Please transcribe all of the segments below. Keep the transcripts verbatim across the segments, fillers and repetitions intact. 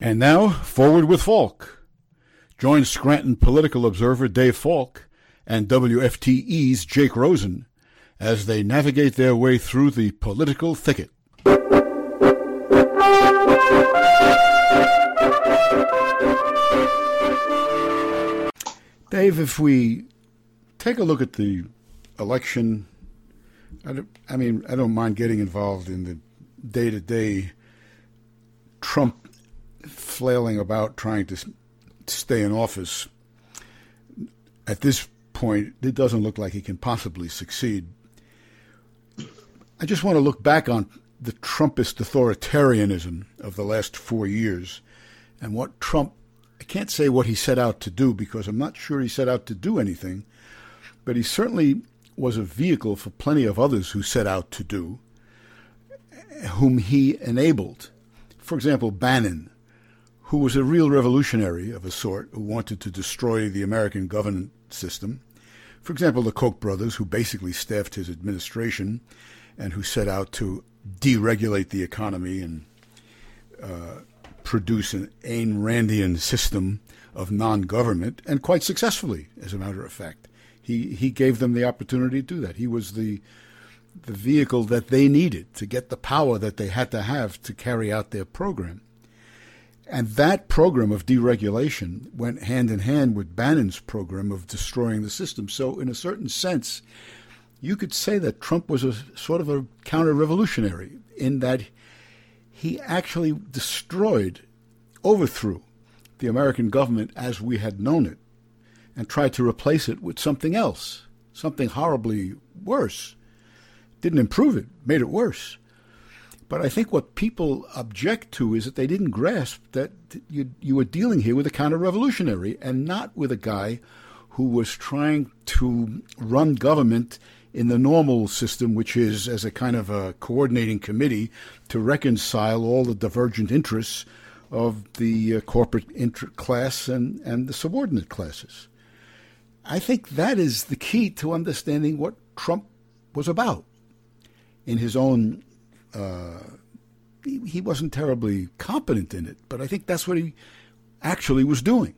And now, Forward with Falk. Join Scranton political observer Dave Falk and W F T E's Jake Rosen as they navigate their way through the political thicket. Dave, if we take a look at the election, I, don't, I mean, I don't mind getting involved in the day-to-day Trump flailing about trying to stay in office. At this point, it doesn't look like he can possibly succeed. I just want to look back on the Trumpist authoritarianism of the last four years and what Trump, I can't say what he set out to do because I'm not sure he set out to do anything, but he certainly was a vehicle for plenty of others who set out to do, whom he enabled. For example, Bannon, who was a real revolutionary of a sort, who wanted to destroy the American government system. For example, the Koch brothers, who basically staffed his administration and who set out to deregulate the economy and uh, produce an Ayn Randian system of non-government, and quite successfully, as a matter of fact. He he gave them the opportunity to do that. He was the the vehicle that they needed to get the power that they had to have to carry out their program. And that program of deregulation went hand in hand with Bannon's program of destroying the system. So in a certain sense, you could say that Trump was a sort of a counter-revolutionary in that he actually destroyed, overthrew the American government as we had known it and tried to replace it with something else, something horribly worse. Didn't improve it, made it worse. But I think what people object to is that they didn't grasp that you you were dealing here with a counter-revolutionary and not with a guy who was trying to run government in the normal system, which is as a kind of a coordinating committee to reconcile all the divergent interests of the uh, corporate inter- class and, and the subordinate classes. I think that is the key to understanding what Trump was about. In his own Uh, he, he wasn't terribly competent in it, but I think that's what he actually was doing.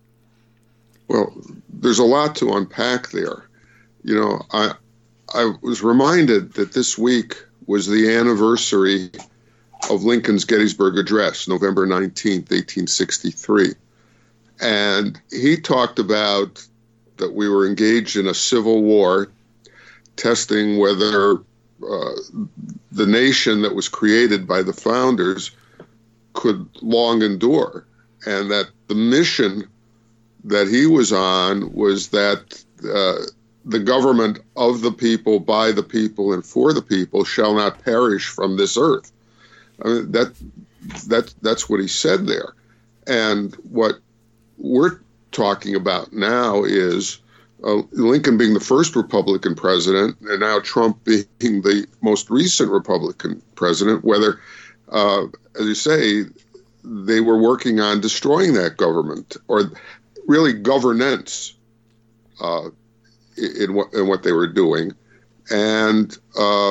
Well, there's a lot to unpack there. You know, I I was reminded that this week was the anniversary of Lincoln's Gettysburg Address, November nineteenth, eighteen sixty-three. And he talked about that we were engaged in a civil war, testing whether Uh, the nation that was created by the founders could long endure, and that the mission that he was on was that uh, the government of the people, by the people, and for the people shall not perish from this earth. I mean, that that that's what he said there. And what we're talking about now is Uh, Lincoln being the first Republican president, and now Trump being the most recent Republican president, whether, uh, as you say, they were working on destroying that government, or really governance uh, in, what, in what they were doing. And, uh,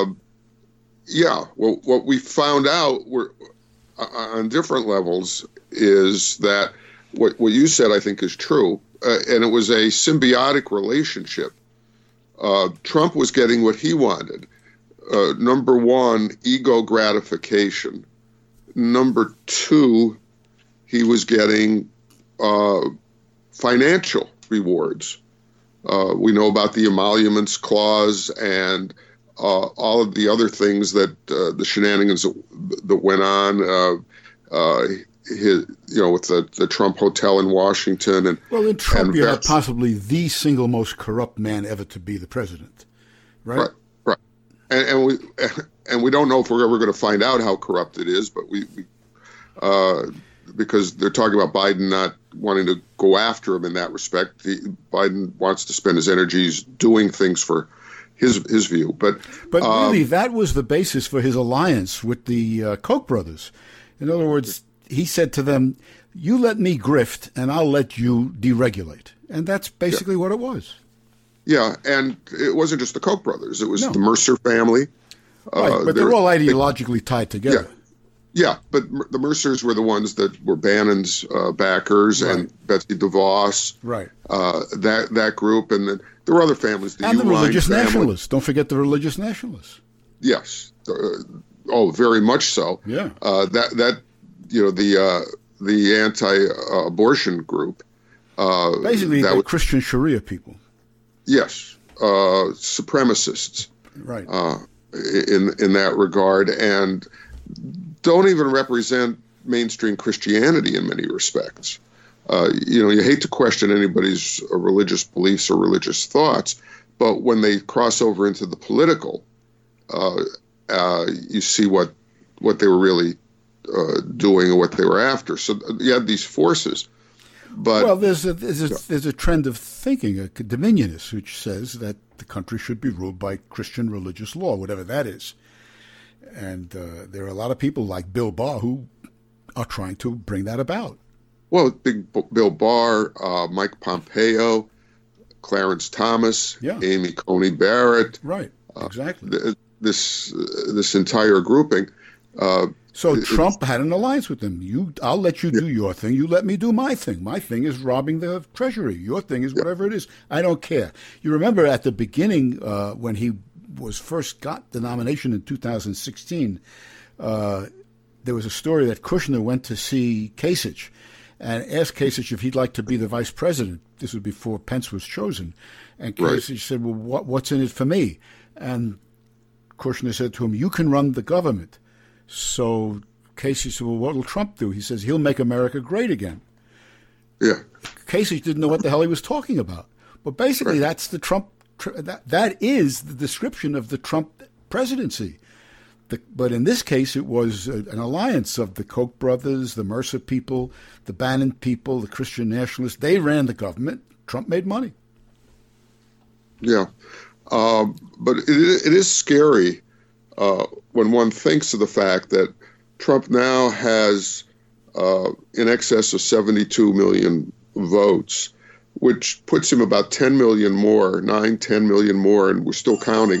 yeah, well, what we found out were, uh, on different levels is that what, what you said, I think, is true. Uh, and it was a symbiotic relationship. Uh, Trump was getting what he wanted. Uh, number one, ego gratification. Number two, he was getting uh, financial rewards. Uh, we know about the emoluments clause and uh, all of the other things that uh, the shenanigans that, that went on. Uh, uh, His, you know, with the, the Trump Hotel in Washington, and well, in Trump, and you have possibly the single most corrupt man ever to be the president, right? Right, right. And, and we and we don't know if we're ever going to find out how corrupt it is, but we, we uh, because they're talking about Biden not wanting to go after him in that respect. He, Biden wants to spend his energies doing things for his his view, but but um, really, that was the basis for his alliance with the uh, Koch brothers. In other words, he said to them, you let me grift and I'll let you deregulate. And that's basically yeah. what it was. Yeah, and it wasn't just the Koch brothers. It was no. the Mercer family. Right, uh, but they're all ideologically they, tied together. Yeah, but the Mercers were the ones that were Bannon's uh, backers, right. and Betsy DeVos, right? Uh, that that group, and then there were other families. The and the religious family. nationalists. Don't forget the religious nationalists. Yes. Uh, oh, very much so. Yeah. Uh, that that you know the uh, the anti-abortion group. Uh, Basically, that the was, Christian Sharia people. Yes, uh, supremacists. Right. Uh, in in that regard, and don't even represent mainstream Christianity in many respects. Uh, you know, you hate to question anybody's uh, religious beliefs or religious thoughts, but when they cross over into the political, uh, uh, you see what what they were really uh, doing and what they were after. So you had these forces. But well, there's a there's a, there's a trend of thinking, a dominionist, which says that the country should be ruled by Christian religious law, whatever that is. And uh, there are a lot of people like Bill Barr who are trying to bring that about. Well, Big Bill Barr, uh, Mike Pompeo, Clarence Thomas, yeah. Amy Coney Barrett. Right, exactly. Uh, th- this uh, this entire grouping. Uh, so Trump had an alliance with them. You, I'll let you do your thing. You let me do my thing. My thing is robbing the Treasury. Your thing is whatever it is. I don't care. You remember at the beginning uh, when he was first got the nomination in two thousand sixteen, uh, there was a story that Kushner went to see Kasich and asked Kasich if he'd like to be the vice president. This was before Pence was chosen. And Kasich right. said, well, what, what's in it for me? And Kushner said to him, you can run the government. So Kasich said, well, what will Trump do? He says, he'll make America great again. Yeah. Kasich didn't know what the hell he was talking about. But basically, right. that's the Trump, that that is the description of the Trump presidency. The, but in this case, it was a, an alliance of the Koch brothers, the Mercer people, the Bannon people, the Christian nationalists. They ran the government. Trump made money. Yeah. Um, but it, it is scary uh, when one thinks of the fact that Trump now has uh, in excess of seventy-two million votes, which puts him about ten million more, nine, ten million more, and we're still counting,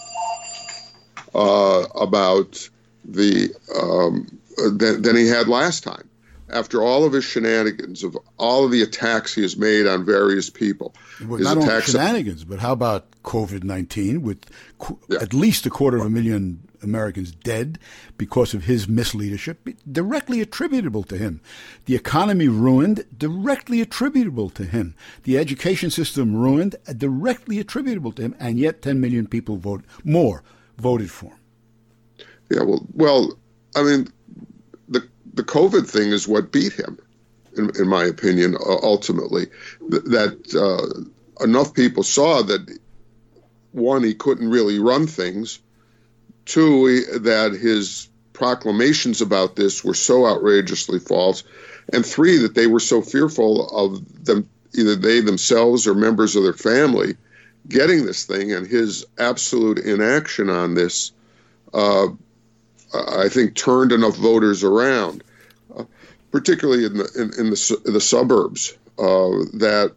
uh, about the um, than, than he had last time. After all of his shenanigans, of all of the attacks he has made on various people. Well, his not only attacks shenanigans, but how about COVID nineteen, with qu- yeah. at least a quarter of a million Americans dead because of his misleadership, directly attributable to him. The economy ruined, directly attributable to him. The education system ruined, directly attributable to him, and yet ten million people vote more voted for him. Yeah, well, well, I mean, the the COVID thing is what beat him, in, in my opinion, uh, ultimately. Th- that uh, enough people saw that, one, he couldn't really run things, two, he, that his proclamations about this were so outrageously false, and three, that they were so fearful of them, either they themselves or members of their family, getting this thing, and his absolute inaction on this uh, I think turned enough voters around, uh, particularly in the in, in the in the suburbs, uh, that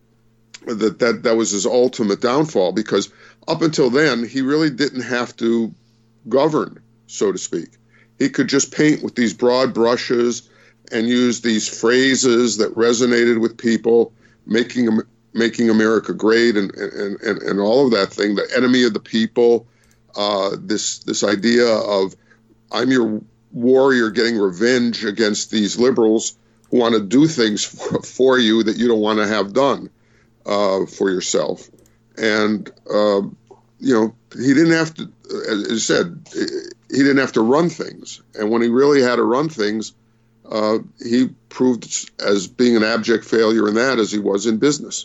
that that that was his ultimate downfall. Because up until then, he really didn't have to govern, so to speak. He could just paint with these broad brushes and use these phrases that resonated with people, making making America great, and and and, and all of that thing. The enemy of the people, uh, this this idea of I'm your warrior getting revenge against these liberals who want to do things for, for you that you don't want to have done uh, for yourself. And, uh, you know, he didn't have to, as I said, he didn't have to run things. And when he really had to run things, uh, he proved as being an abject failure in that as he was in business.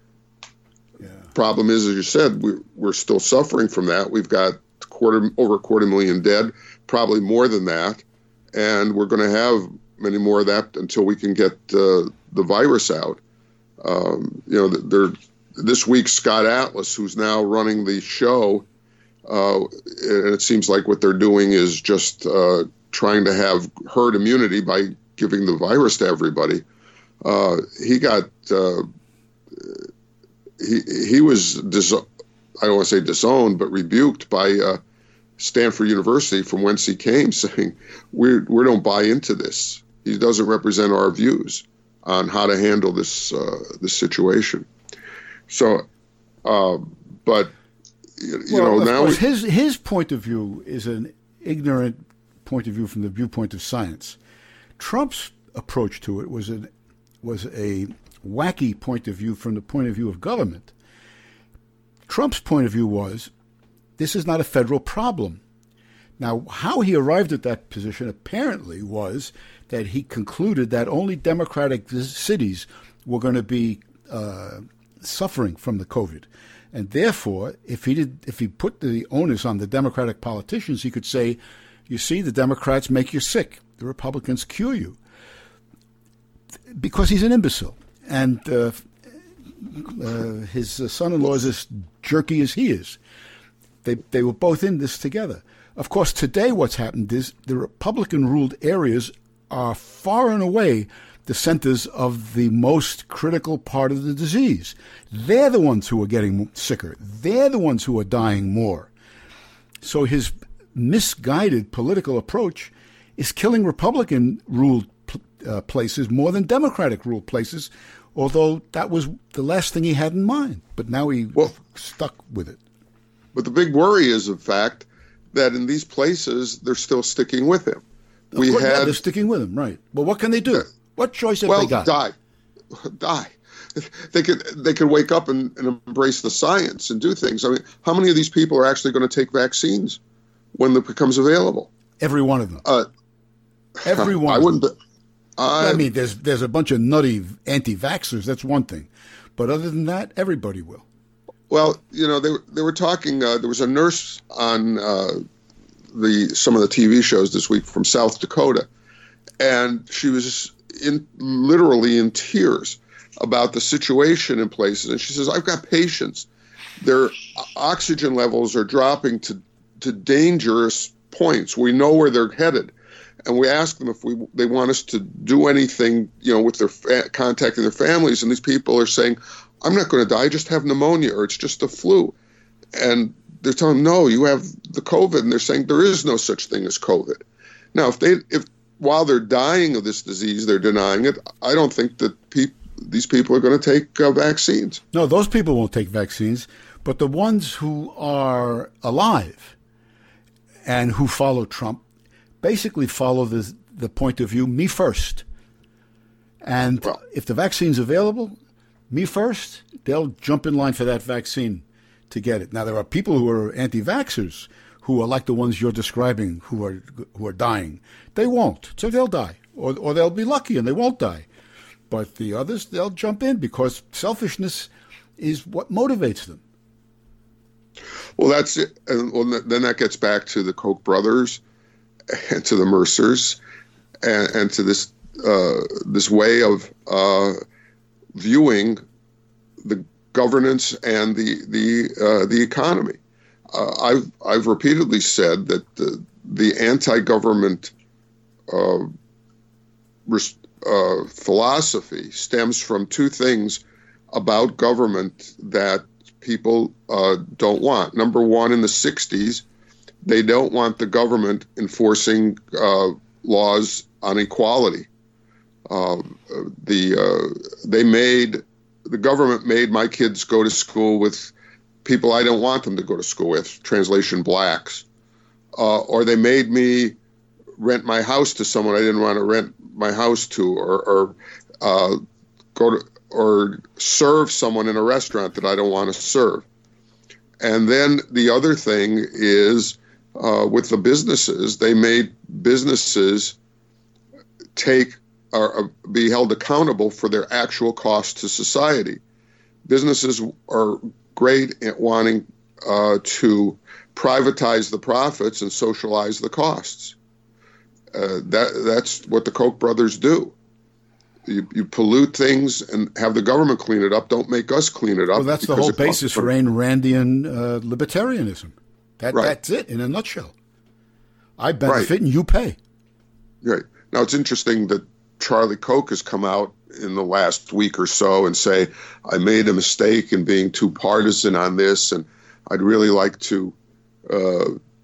Yeah. Problem is, as you said, we, we're still suffering from that. We've got quarter over a quarter million dead, probably more than that, and we're going to have many more of that until we can get uh, the virus out. Um, you know, they're, this week Scott Atlas, who's now running the show, uh, and it seems like what they're doing is just uh, trying to have herd immunity by giving the virus to everybody. Uh, he got uh, he he was dis- I don't want to say disowned, but rebuked by uh, Stanford University, from whence he came, saying, we we don't buy into this. He doesn't represent our views on how to handle this uh, this situation. So, uh, but you, you well, know of now course, we, his his point of view is an ignorant point of view from the viewpoint of science. Trump's approach to it was an was a wacky point of view from the point of view of government. Trump's point of view was, this is not a federal problem. Now, how he arrived at that position apparently was that he concluded that only Democratic cities were going to be uh, suffering from the COVID. And therefore, if he did, if he put the onus on the Democratic politicians, he could say, you see, the Democrats make you sick. The Republicans cure you. Because he's an imbecile. And uh, uh, his son-in-law is as jerky as he is. They they were both in this together. Of course, today what's happened is the Republican-ruled areas are far and away the centers of the most critical part of the disease. They're the ones who are getting sicker. They're the ones who are dying more. So his misguided political approach is killing Republican-ruled uh, places more than Democratic-ruled places, although that was the last thing he had in mind. But now he well, stuck with it. But the big worry is, in fact, that in these places, they're still sticking with him. Of we course, had, yeah, they're sticking with him, right. Well, what can they do? Uh, what choice have well, they got? die. Die. They could they could wake up and, and embrace the science and do things. I mean, how many of these people are actually going to take vaccines when it becomes available? Every one of them. Uh, Every one I of wouldn't them. Be, I, I mean, there's there's a bunch of nutty anti-vaxxers. That's one thing. But other than that, everybody will. Well, you know, they they were talking. Uh, there was a nurse on uh, the some of the T V shows this week from South Dakota, and she was in literally in tears about the situation in places. And she says, "I've got patients. Their oxygen levels are dropping to to dangerous points. We know where they're headed, and we ask them if we they want us to do anything, you know, with their fa- contacting their families. And these people are saying, I'm not going to die. I just have pneumonia, or it's just a flu. And they're telling them, no, you have the COVID. And they're saying there is no such thing as COVID. Now, if they, if while they're dying of this disease, they're denying it, I don't think that peop, these people are going to take uh, vaccines. No, those people won't take vaccines. But the ones who are alive and who follow Trump basically follow the, the point of view, me first. And well, if the vaccine's available, me first, they'll jump in line for that vaccine to get it. Now, there are people who are anti-vaxxers who are like the ones you're describing who are who are dying. They won't, so they'll die. Or, or they'll be lucky and they won't die. But the others, they'll jump in because selfishness is what motivates them. Well, that's it. And well, then that gets back to the Koch brothers and to the Mercers and, and to this uh, this way of uh, viewing the governance and the the uh, the economy. Uh, I've I've repeatedly said that the, the anti-government uh, res, uh, philosophy stems from two things about government that people uh, don't want. Number one, in the sixties, they don't want the government enforcing uh, laws on equality. Uh, the uh, they made the government made my kids go to school with people I don't want them to go to school with, translation blacks, uh, or they made me rent my house to someone I didn't want to rent my house to, or, or uh, go to or serve someone in a restaurant that I don't want to serve. And then the other thing is uh, with the businesses, they made businesses take or be held accountable for their actual cost to society. Businesses are great at wanting uh, to privatize the profits and socialize the costs. Uh, that that's what the Koch brothers do. You, you pollute things and have the government clean it up. Don't make us clean it up. Well, that's the whole basis for Ayn Randian uh, libertarianism. That right. That's it in a nutshell. I benefit right. and you pay. Right. Now, it's interesting that Charlie Koch has come out in the last week or so and say, I made a mistake in being too partisan on this, and I'd really like to uh,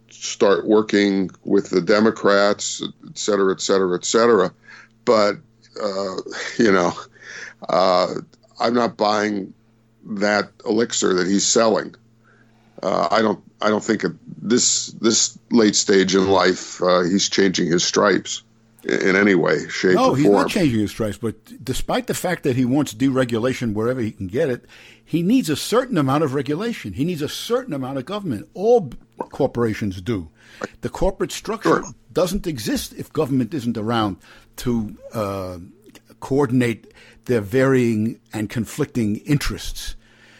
start working with the Democrats, et cetera, et cetera, et cetera. But, uh, you know, uh, I'm not buying that elixir that he's selling. Uh, I don't. I don't think at this this late stage in life uh, he's changing his stripes in, in any way, shape, no, or form. No, he's not changing his stripes. But despite the fact that he wants deregulation wherever he can get it, he needs a certain amount of regulation. He needs a certain amount of government. All corporations do. The corporate structure sure. doesn't exist if government isn't around to uh, coordinate their varying and conflicting interests.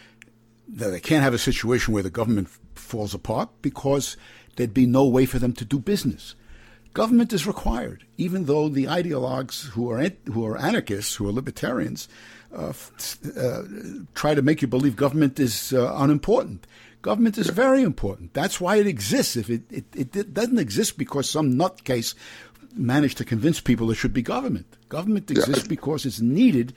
They can't have a situation where the government falls apart because there'd be no way for them to do business. Government is required, even though the ideologues who are who are anarchists, who are libertarians, uh, uh, try to make you believe government is uh, unimportant. Government is very important. That's why it exists. If it, it, it doesn't exist because some nutcase managed to convince people there should be government. Government exists yeah. because it's needed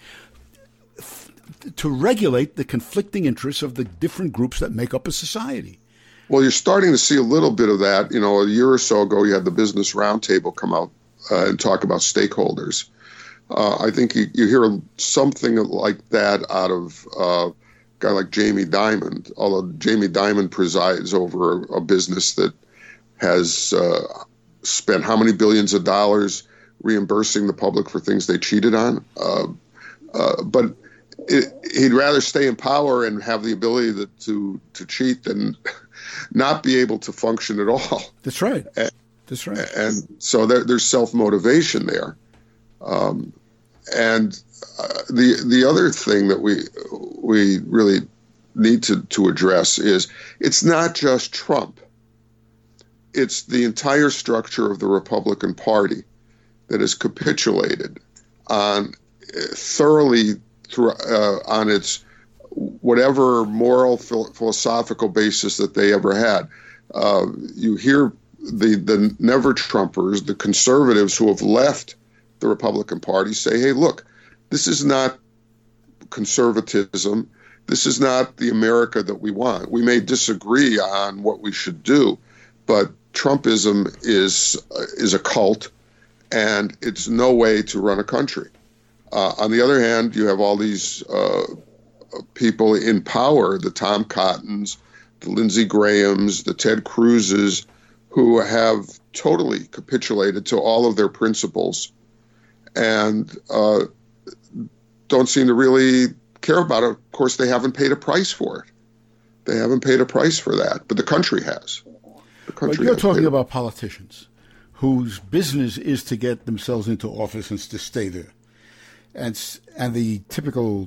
f- to regulate the conflicting interests of the different groups that make up a society. Well, you're starting to see a little bit of that. You know, a year or so ago, you had the Business Roundtable come out uh, and talk about stakeholders. Uh, I think you, you hear something like that out of uh, a guy like Jamie Dimon, although Jamie Dimon presides over a, a business that has uh, spent how many billions of dollars reimbursing the public for things they cheated on. Uh, uh, but it, he'd rather stay in power and have the ability to, to, to cheat than not be able to function at all. That's right. And, That's right. And so there, there's self-motivation there. Um, and uh, the the other thing that we we really need to, to address is it's not just Trump. It's the entire structure of the Republican Party that has capitulated on thoroughly through, uh, on its whatever moral, philosophical basis that they ever had. Uh, you hear the, the never-Trumpers, the conservatives who have left the Republican Party say, hey, look, this is not conservatism. This is not the America that we want. We may disagree on what we should do, but Trumpism is uh, is a cult, and it's no way to run a country. Uh, on the other hand, you have all these uh, people in power, the Tom Cottons, the Lindsey Grahams, the Ted Cruzes, who have totally capitulated to all of their principles and uh, don't seem to really care about it. Of course, they haven't paid a price for it. They haven't paid a price for that, but the country has. The country but you're has talking paid. about politicians whose business is to get themselves into office and to stay there. And, and the typical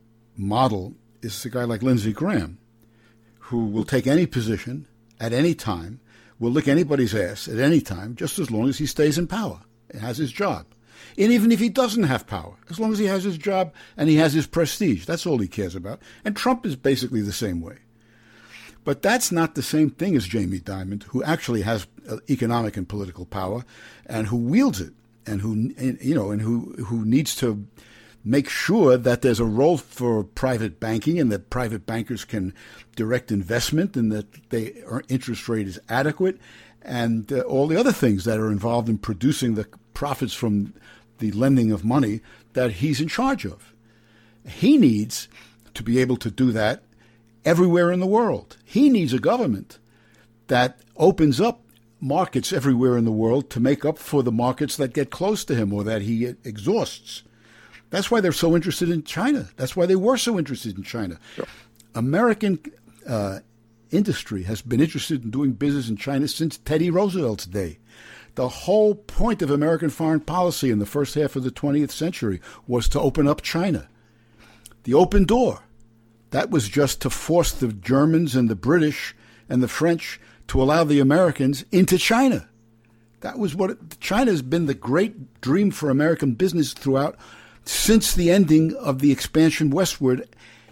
model is a guy like Lindsey Graham, who will take any position at any time, will lick anybody's ass at any time, just as long as he stays in power and has his job. And even if he doesn't have power, as long as he has his job and he has his prestige, that's all he cares about. And Trump is basically the same way. But that's not the same thing as Jamie Dimon, who actually has economic and political power and who wields it and who, you know, and who, who needs to make sure that there's a role for private banking and that private bankers can direct investment and that their interest rate is adequate and uh, all the other things that are involved in producing the profits from the lending of money that he's in charge of. He needs to be able to do that everywhere in the world. He needs a government that opens up markets everywhere in the world to make up for the markets that get close to him or that he exhausts. That's why they're so interested in China. That's why they were so interested in China. Sure. American uh, industry has been interested in doing business in China since Teddy Roosevelt's day. The whole point of American foreign policy in the first half of the twentieth century was to open up China. The open door. That was just to force the Germans and the British and the French to allow the Americans into China. That was what it, China has been the great dream for American business throughout since the ending of the expansion westward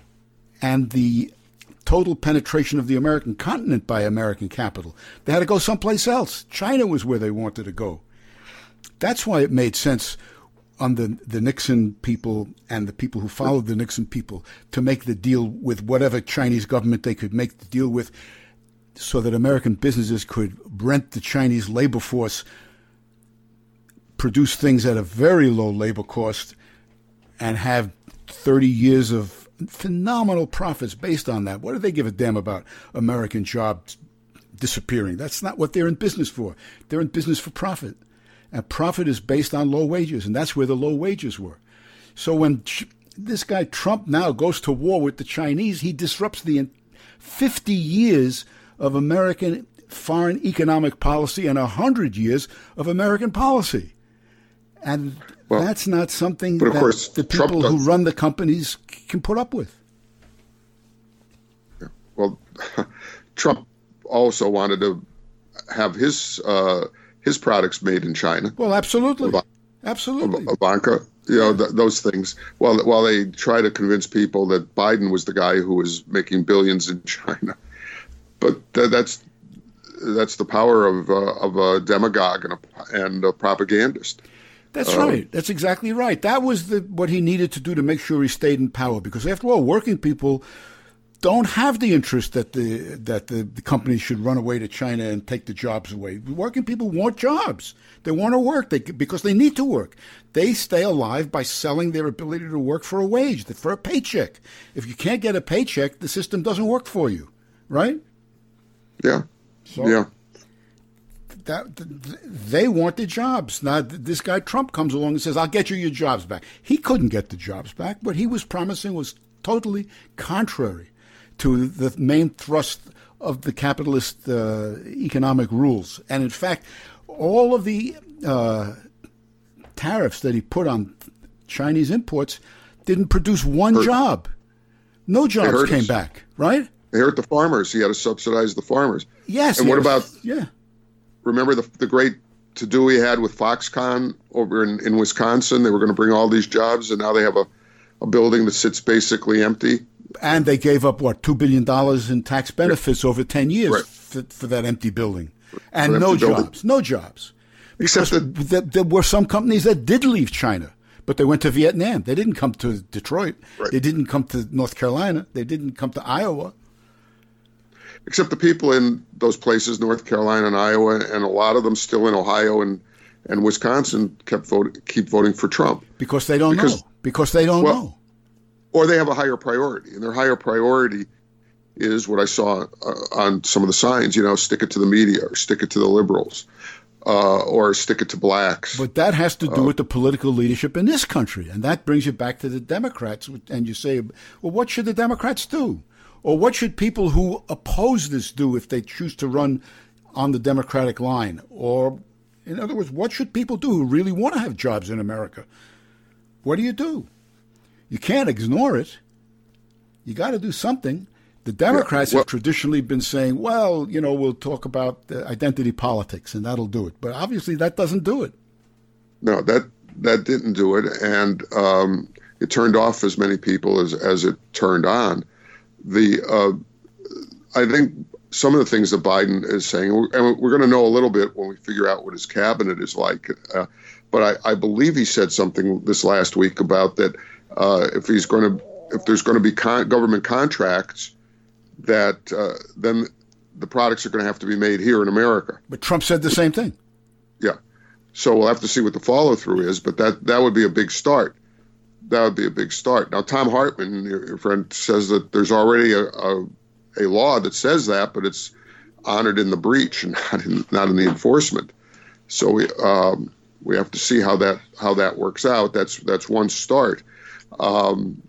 and the total penetration of the American continent by American capital. They had to go someplace else. China was where they wanted to go. That's why it made sense on the, the Nixon people and the people who followed the Nixon people to make the deal with whatever Chinese government they could make the deal with. so that American businesses could rent the Chinese labor force, produce things at a very low labor cost, and have thirty years of phenomenal profits based on that. What do they give a damn about American jobs disappearing? That's not what they're in business for. They're in business for profit. And profit is based on low wages, and that's where the low wages were. So when ch- this guy Trump now goes to war with the Chinese, he disrupts the fifty years of American foreign economic policy and one hundred years of American policy. And well, that's not something that course, the people who run the companies can put up with. Yeah. Well, Trump also wanted to have his uh, his products made in China. Well, absolutely, absolutely. Ivanka, you know, th- those things. While while they try to convince people that Biden was the guy who was making billions in China, but th- that's that's the power of uh, of a demagogue and a, and a propagandist. That's uh, right. That's exactly right. That was the what he needed to do to make sure he stayed in power. Because after all, working people don't have the interest that the that the, the companies should run away to China and take the jobs away. Working people want jobs. They want to work they, because they need to work. They stay alive by selling their ability to work for a wage, for a paycheck. If you can't get a paycheck, the system doesn't work for you, right? Yeah. So yeah. That, they want the jobs. Now, this guy Trump comes along and says, I'll get you your jobs back. He couldn't get the jobs back. What he was promising was totally contrary to the main thrust of the capitalist uh, economic rules. And in fact, all of the uh, tariffs that he put on Chinese imports didn't produce one hurt. job. No jobs came us. back, right? They hurt the farmers. He had to subsidize the farmers. Yes. And yes. what about, yeah. remember the the great to-do he had with Foxconn over in, in Wisconsin? They were going to bring all these jobs, and now they have a, a building that sits basically empty. And they gave up, what, two billion dollars in tax benefits right. over ten years right. for, for that empty building. And no jobs, building. no jobs. Except that, that there were some companies that did leave China, but they went to Vietnam. They didn't come to Detroit. Right. They didn't come to North Carolina. They didn't come to Iowa. Except the people in those places, North Carolina and Iowa, and a lot of them still in Ohio and, and Wisconsin, kept voting, keep voting for Trump. Because they don't because, know. Because they don't well, know. Or they have a higher priority. And their higher priority is what I saw uh, on some of the signs, you know, stick it to the media or stick it to the liberals uh, or stick it to blacks. But that has to do uh, with the political leadership in this country. And that brings you back to the Democrats. And you say, well, what should the Democrats do? Or what should people who oppose this do if they choose to run on the Democratic line? Or, in other words, what should people do who really want to have jobs in America? What do you do? You can't ignore it. You got to do something. The Democrats yeah, well, have traditionally been saying, well, you know, we'll talk about uh, identity politics and that'll do it. But obviously that doesn't do it. No, that that didn't do it. And um, it turned off as many people as, as it turned on. The uh, I think some of the things that Biden is saying, and we're going to know a little bit when we figure out what his cabinet is like, uh, but I, I believe he said something this last week about that uh, if he's going to, if there's going to be con- government contracts, that uh, then the products are going to have to be made here in America. But Trump said the same thing. Yeah. So we'll have to see what the follow through is, but that, that would be a big start. That would be a big start. Now, Tom Hartman, your friend, says that there's already a, a, a law that says that, but it's honored in the breach and not in, not in the enforcement. So we um, we have to see how that how that works out. That's that's one start. Um,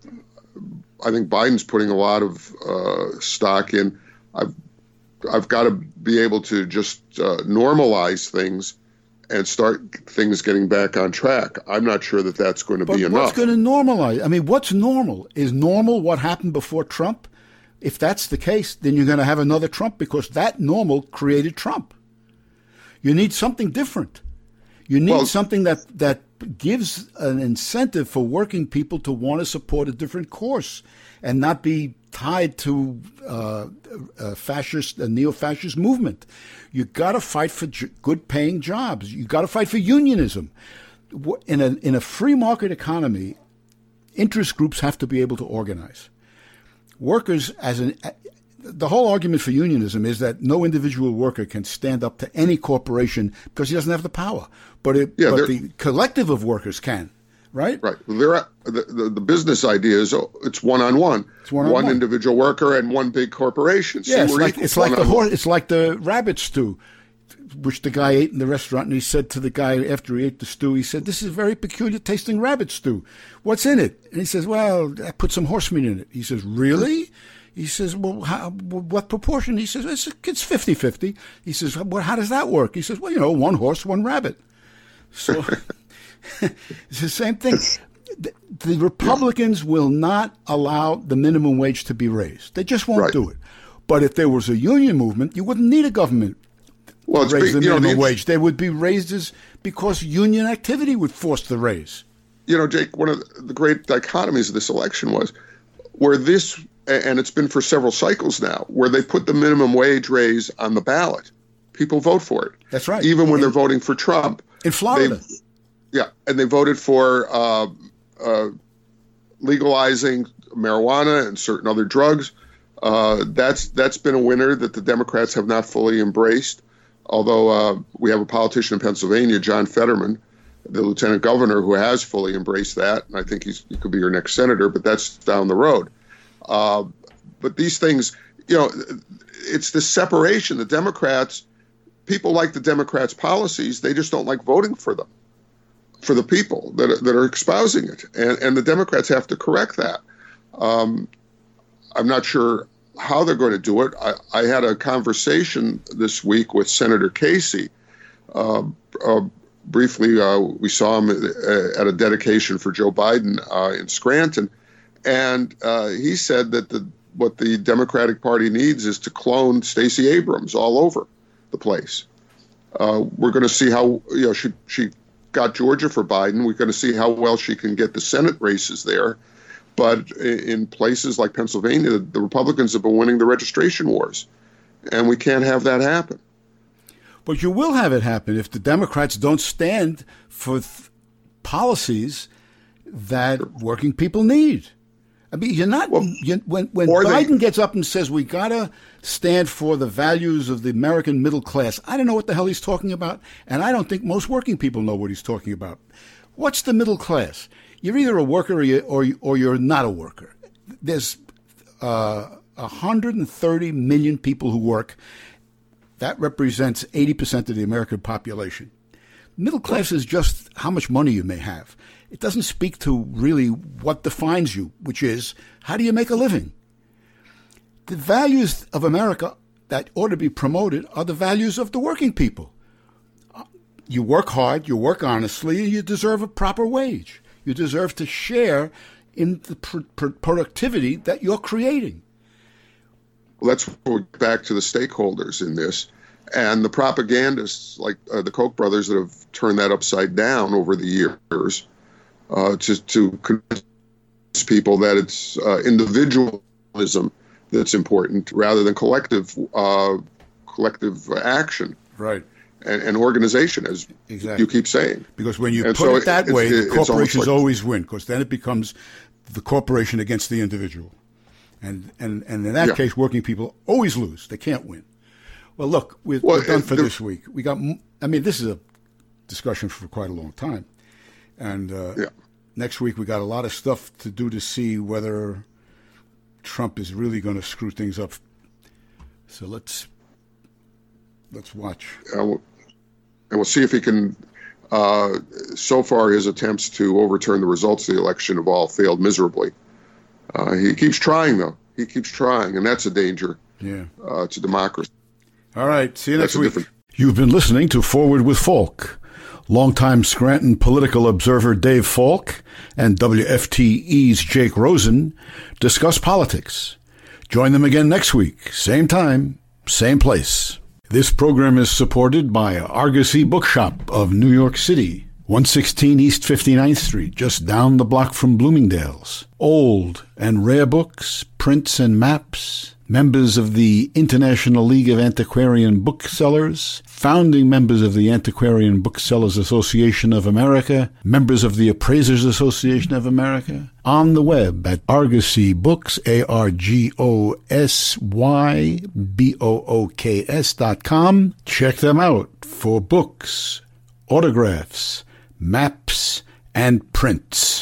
I think Biden's putting a lot of uh, stock in. I've I've got to be able to just uh, normalize things and start things getting back on track. I'm not sure that that's going to but be enough. But what's going to normalize? I mean, what's normal? Is normal what happened before Trump? If that's the case, then you're going to have another Trump because that normal created Trump. You need something different. You need well, something that, that gives an incentive for working people to want to support a different course and not be tied to uh, a fascist, a neo-fascist movement. You got to fight for j- good-paying jobs. You got to fight for unionism. In a in a free market economy, interest groups have to be able to organize. Workers, as an the whole argument for unionism is that no individual worker can stand up to any corporation because he doesn't have the power. But, it, yeah, but the collective of workers can, right? Right. They're, the, the, the business idea is oh, it's one-on-one. It's one-on-one. One individual worker and one big corporation. Yeah, it's like, it's, like the horse, it's like the rabbit stew, which the guy ate in the restaurant, and he said to the guy after he ate the stew, he said, "This is very peculiar tasting rabbit stew. What's in it?" And he says, "Well, I put some horse meat in it." He says, "Really?" He says, "Well, how, what proportion?" He says, "It's it's fifty-fifty. He says, "Well, how does that work?" He says, "Well, you know, one horse, one rabbit." So it's the same thing. The, the Republicans will not allow the minimum wage to be raised. They just won't right. do it. But if there was a union movement, you wouldn't need a government well, to raise the minimum know, the, wage. They would be raised as, because union activity would force the raise. You know, Jake, one of the great dichotomies of this election was where this, and it's been for several cycles now, where they put the minimum wage raise on the ballot. People vote for it. That's right. Even when in, they're voting for Trump. In Florida. Yeah, and they voted for uh, uh, legalizing marijuana and certain other drugs. Uh, that's that's been a winner that the Democrats have not fully embraced. Although uh, we have a politician in Pennsylvania, John Fetterman, the lieutenant governor, who has fully embraced that. And I think he's, he could be your next senator, but that's down the road. Uh, but these things, you know, it's the separation. The Democrats, people like the Democrats' policies. They just don't like voting for them, for the people that are, that are espousing it. And, and the Democrats have to correct that. Um, I'm not sure how they're going to do it. I, I had a conversation this week with Senator Casey. Uh, uh, briefly, uh, we saw him at a dedication for Joe Biden uh, in Scranton. And uh, he said that the what the Democratic Party needs is to clone Stacey Abrams all over the place. Uh, we're going to see how, you know, she, she got Georgia for Biden. We're going to see how well she can get the Senate races there. But in places like Pennsylvania, the Republicans have been winning the registration wars, and we can't have that happen. But you will have it happen if the Democrats don't stand for th- policies that sure. working people need. I mean, you're not well, you, when when Biden they, gets up and says we gotta stand for the values of the American middle class. I don't know what the hell he's talking about, and I don't think most working people know what he's talking about. What's the middle class? You're either a worker or, you, or, or you're not a worker. There's uh, one hundred thirty million people who work. That represents eighty percent of the American population. Middle class is just how much money you may have. It doesn't speak to really what defines you, which is how do you make a living? The values of America that ought to be promoted are the values of the working people. You work hard, you work honestly, and you deserve a proper wage. You deserve to share in the pr- pr- productivity that you're creating. Well, let's go back to the stakeholders in this. And the propagandists, like uh, the Koch brothers, that have turned that upside down over the years uh, to, to convince people that it's uh, individualism that's important rather than collective uh, collective action. Right. And, and organization, as exactly. you keep saying. Because when you and put so it that it, way, it, the corporations like, always win, because then it becomes the corporation against the individual. And and, and in that yeah. case, working people always lose. They can't win. Well, look, we're, well, we're done for this week. We got. I mean, this is a discussion for quite a long time. And uh, yeah. next week, we got a lot of stuff to do to see whether Trump is really going to screw things up. So let's let's watch. Uh, we'll, and we'll see if he can. Uh, so far, his attempts to overturn the results of the election have all failed miserably. Uh, he keeps trying, though. He keeps trying, and that's a danger yeah. uh, to democracy. All right. See you next week. Different... You've been listening to Forward with Falk. Longtime Scranton political observer Dave Falk and W F T E's Jake Rosen discuss politics. Join them again next week. Same time, same place. This program is supported by Argosy Bookshop of New York City, one sixteen East fifty-ninth Street, just down the block from Bloomingdale's. Old and rare books, prints and maps, members of the International League of Antiquarian Booksellers, founding members of the Antiquarian Booksellers Association of America, members of the Appraisers Association of America, on the web at Argosy Books, A R G O S Y B O O K S dot com. Check them out for books, autographs, maps, and prints.